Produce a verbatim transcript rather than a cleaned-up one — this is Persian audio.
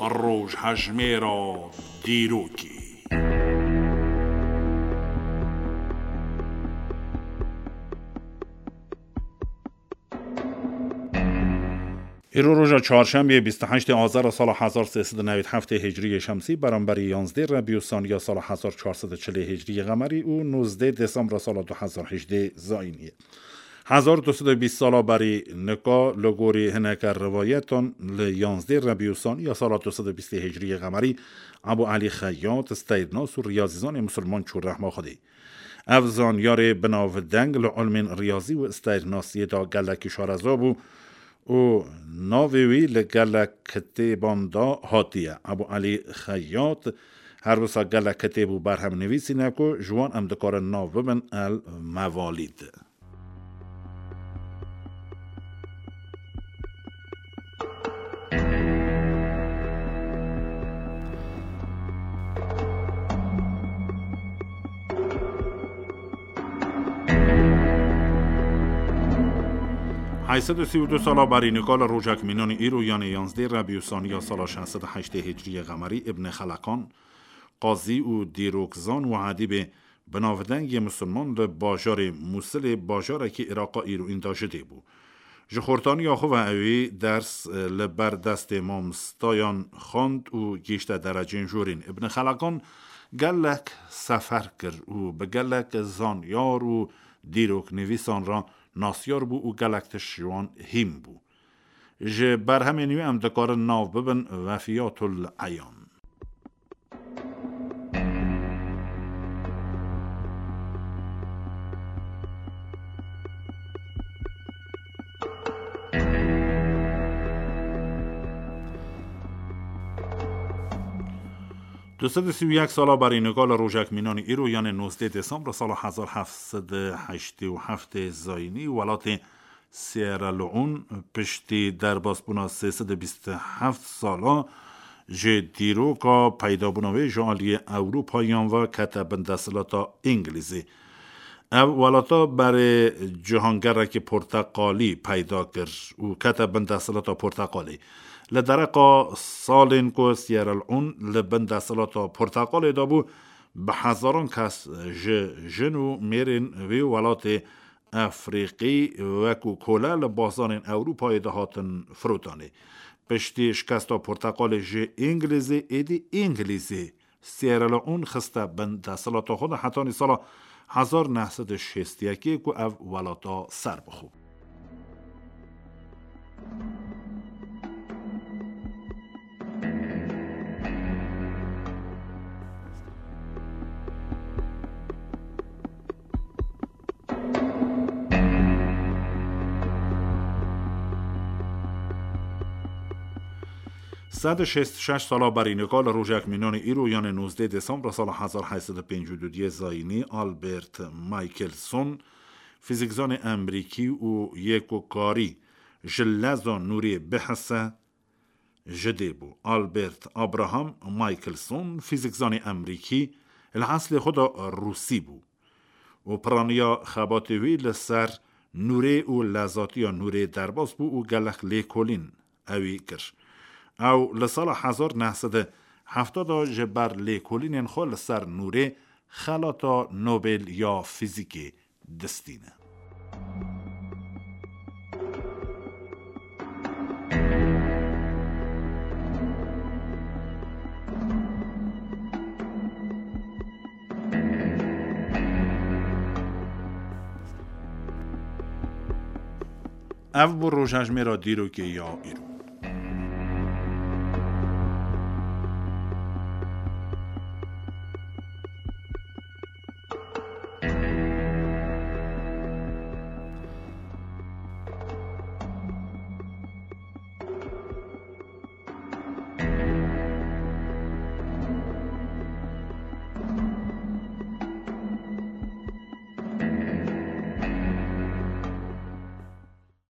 روش هجمه را دیروکی. ایرو روژا چهارشنبه بیست و هشتم آذر سال هزار و سیصد و نود و هفت هجری شمسی برابر یازده ربیع الثانی سال هزار و چهارصد و چهل هجری قمری و نوزده دسامبر سال دو هزار و هجده زاینی. هزار و دویست و بیست سال بری نکا لگوری هنکر روایتان ل یازده ربیع الثانی سال دویست و بیست هجری قمری ابو علی خیاط استیرناس و ریاضیزان مسلمان چور رحمه خودی افزان یار بناو دنگ لعلم ریاضی و استیرناسی دا گلکی شارزابو او ناویوی لگلک کتیبان دا هاتیه. ابو علی خیاط هر وسا گلک کتیبو برهم نویسی نکو جوان امدکار ناو بن الموالید. هشتصد و سی و دو سال بری نکال روژک مینان ایرو یان یازده ربیع الثانی سال ششصد و هشت هجری قمری ابن خلقان قاضی و دیروکزان و عدیب بناودنگ مسلمان ل باجار موسل باجار که عراق ایرو این داشته بو. جخورتانی آخو و اوی درس لبر دست مامستایان خاند و گیشت درجه جورین. ابن خلقان گلک سفر کرد و به گلک زانیار و دیروک نویسان را ناسیار بو و گلکتش جوان هیم بو. جه بر همینیو ام دکار ناو ببن وفیات العیان. دویست و سی و یک سال برای نگال روژک مینان ایرو یعنی نوزده دسامبر سال هزار و هفتصد و هشتاد و هفت زاینی ولات سیرالئون پشتی در باسبونا سیصد و بیست و هفت سالا جه دیروکا پیدا بونوی جالی اروپایان و کتب دستلاتا انگلیزی. او ولاتا برای جهانگر که پرتقالی پیدا کرد و کتب دستلاتا پرتقالی. لدرقا سالین کو سیرالئون لبند دستلاتا پرتقال دابو به هزاران کس جنو میرین وی ولات افریقی وکو کولا لباسان اروپای دهاتن فروتانه. پشتی شکستا پرتقال ج انگلیزی ایدی انگلیزی سیرالئون خسته بند دستلاتا خود حتی سال هزار و نهصد و شصت و یک کو او ولاتا سر بخو. صد و شصت و شش سال برای نکال روژک مینان ایرو یعنی نوزده دسامبر سال هزار و هشتصد و پنجاه و دو زاینی آلبرت مایکلسون فیزیکزان امریکی و یکو کاری جلزا نوری بحثه جده بو. آلبرت ابراهام مایکلسون فیزیکزان امریکی الاصل خود روسی بو و پرانیا خباتوی لسر نوری و لذاتی یا نوری درباس بو و گلخ لیکولین اوی کرد. او لسال هزار و نهصد و هفتاد جبر لیکولین خل سر نوره خلاطا نوبل یا فیزیک دستینه. او بو روژهجمه را دیرو که یا ایرو